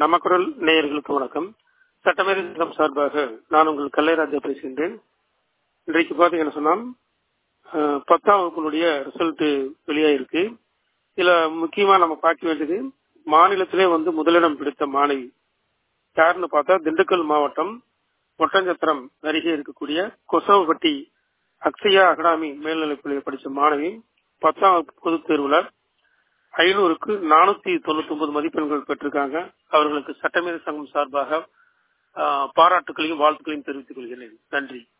நமக்குரல் நேயர்களுக்கு வணக்கம். சட்டமேதை சங்கம் சார்பாக நான் உங்கள் கல்லைராஜா பேசுகின்றேன். இன்றைக்கு பாத்தீங்கன்னா சொன்னா 10ஆம் வகுப்பினுடைய ரிசல்ட் வெளியாயிருக்கு. இதுல முக்கியமா நம்ம பார்க்க வேண்டியது மாநிலத்திலே முதலிடம் பிடித்த மாணவி யாருன்னு பார்த்தா திண்டுக்கல் மாவட்டம் ஒட்டஞ்சத்திரம் அருகே இருக்கக்கூடிய கொசவப்பட்டி அக்ஷயா அகாடமி மேல்நிலைப்பள்ளியில் படிச்ச மாணவி 10ஆம் வகுப்பு பொதுத் தேர்வுல 500க்கு 499 மதிப்பெண்கள் பெற்றிருக்காங்க. அவர்களுக்கு சட்டமேதை சங்கம் சார்பாக பாராட்டுகளையும் வாழ்த்துக்களையும் தெரிவித்துக் கொள்கிறேன். நன்றி.